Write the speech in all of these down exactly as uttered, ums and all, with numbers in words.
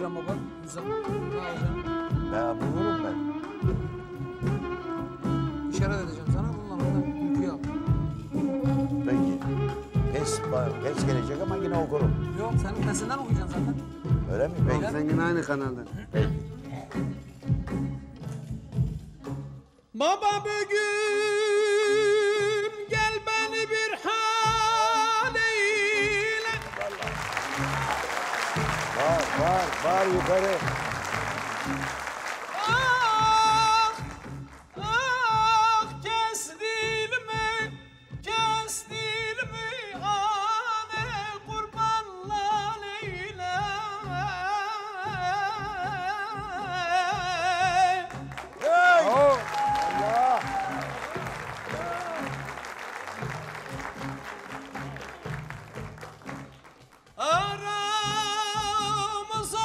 alacaksın baba? Güzel. Ne alacaksın? Ben bulurum ben. İşaret edeceğim sana. Bununla orada yükü al. Peki. Pes, pes gelecek ama yine okurum. Yok, senin pesinden okuyacaksın zaten. Öyle mi? Peki. Sen yine aynı kanaldan. Peki. Baba bugün gel beni bir hal eyle. Var, var, var yukarı. Ah, ah kestilme, kestilme ane kurbanla eyle. Hey! Oh! Allah! Aramıza,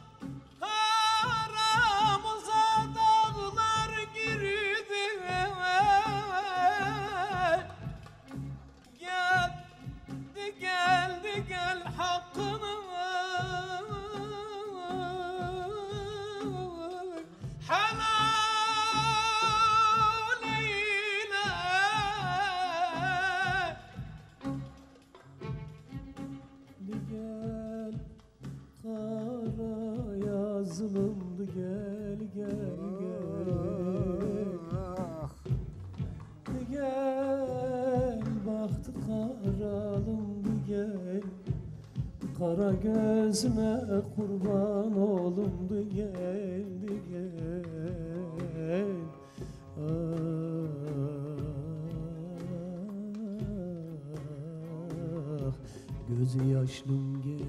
aramıza dağlar girdi. Geldi, geldi, gel hakkını helal eyle. Gel kara yazılımdı gel gel gel Gel bahtı karalımdı gel Kara gözüme kurban olumdu geldi gel Ah, gözü yaşlım gel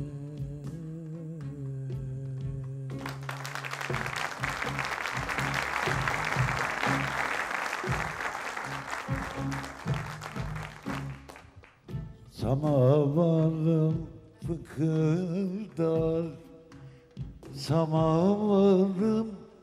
Samavarım fıkırdar, samavarım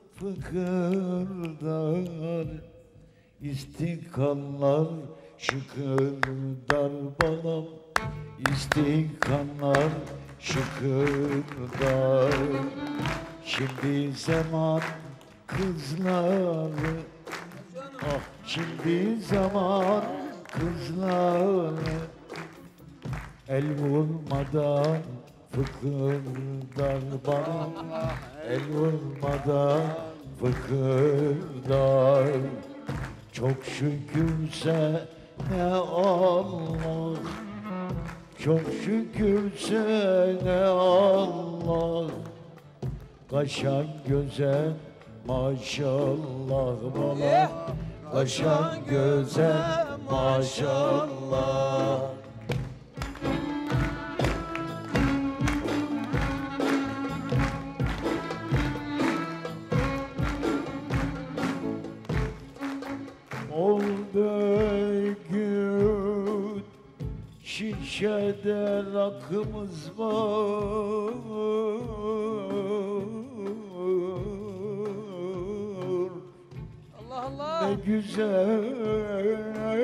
fıkırdar, İstikanlar şıkırdar balam, İstikanlar şıkırdar. Şimdi zaman kızları, ah şimdi zaman kızları, el vurmadan fıkırdar bana, el vurmadan fıkırdar. Çok şükürse ne Allah, çok şükürse ne Allah, kaşan göze maşallah bana, kaşan göze maşallah. Oldu gün şişede rakımız var, Allah Allah. ne güzel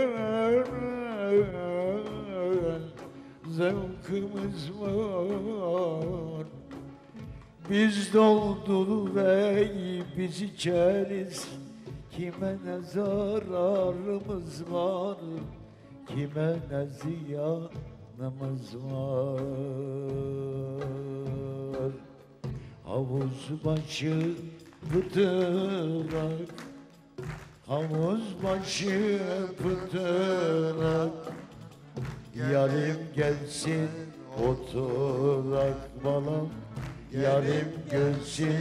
zevkimiz var. Biz doldur ve biz içeriz, kime ne zararımız var, kime ne ziyanımız var. Havuz başı pıtırak, havuz başı pıtırak, yarim gelsin oturak balam, yarim gelsin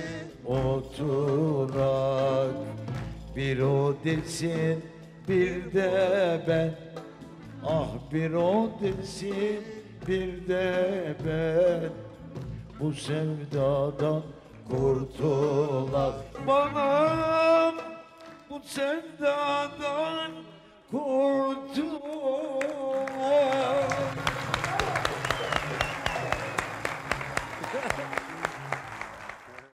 oturak. Bir o desin bir de ben, ah bir o desin bir de ben, bu sevdadan kurtulak bana, bu sevdadan kurtulak.